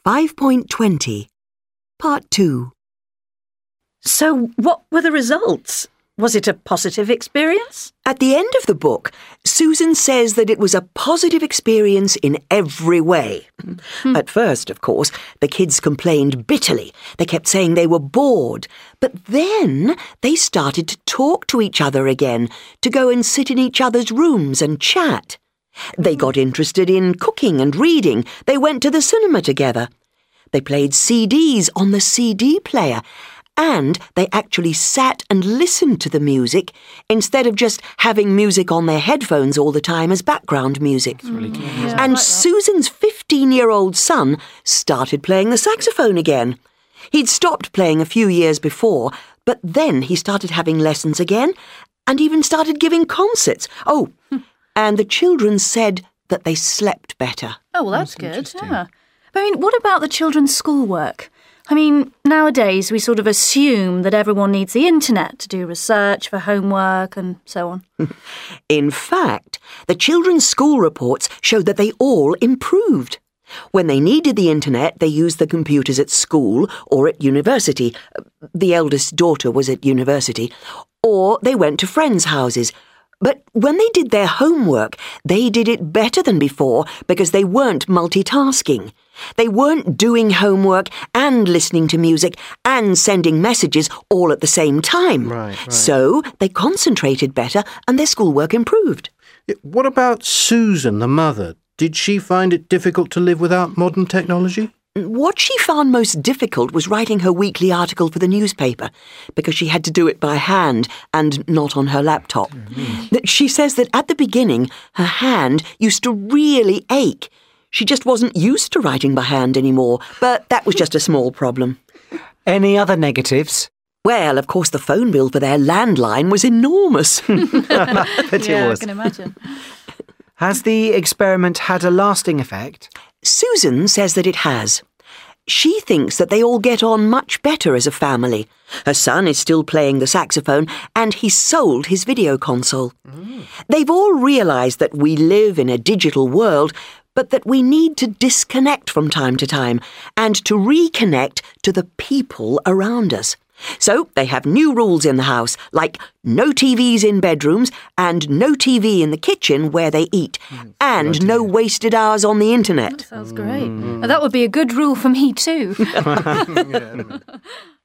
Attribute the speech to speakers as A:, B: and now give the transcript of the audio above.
A: 5.20, Part 2.
B: So what were the results? Was it a positive experience?
A: At the end of the book, Susan says that it was a positive experience in every way. At first, of course, the kids complained bitterly. They kept saying they were bored. But then they started to talk to each other again, to go and sit in each other's rooms and chat. They got interested in cooking and reading. They went to the cinema together. They played CDs on the CD player. And they actually sat and listened to the music instead of just having music on their headphones all the time as background music.
C: That's really keen,
A: And
C: isn't it?
A: Susan's 15-year-old son started playing the saxophone again. He'd stopped playing a few years before, but then he started having lessons again and even started giving concerts. Oh, and the children said that they slept better.
D: Oh, well, that's good, yeah. But, what about the children's schoolwork? Nowadays we sort of assume that everyone needs the internet to do research for homework and so on.
A: In fact, the children's school reports showed that they all improved. When they needed the internet, they used the computers at school or at university. The eldest daughter was at university. Or they went to friends' houses. But when they did their homework, they did it better than before because they weren't multitasking. They weren't doing homework and listening to music and sending messages all at the same time.
C: Right.
A: So they concentrated better and their schoolwork improved.
C: What about Susan, the mother? Did she find it difficult to live without modern technology?
A: What she found most difficult was writing her weekly article for the newspaper, because she had to do it by hand and not on her laptop. She says that at the beginning, her hand used to really ache. She just wasn't used to writing by hand anymore, but that was just a small problem.
E: Any other negatives?
A: Well, of course, the phone bill for their landline was enormous.
E: But
D: Yeah,
E: it
D: I
E: was.
D: can imagine.
E: Has the experiment had a lasting effect?
A: Susan says that it has. She thinks that they all get on much better as a family. Her son is still playing the saxophone and he sold his video console. They've all realised that we live in a digital world, but that we need to disconnect from time to time and to reconnect to the people around us. So they have new rules in the house, like no TVs in bedrooms and no TV in the kitchen where they eat, and no wasted hours on the internet.
D: Sounds great. That would be a good rule for me too.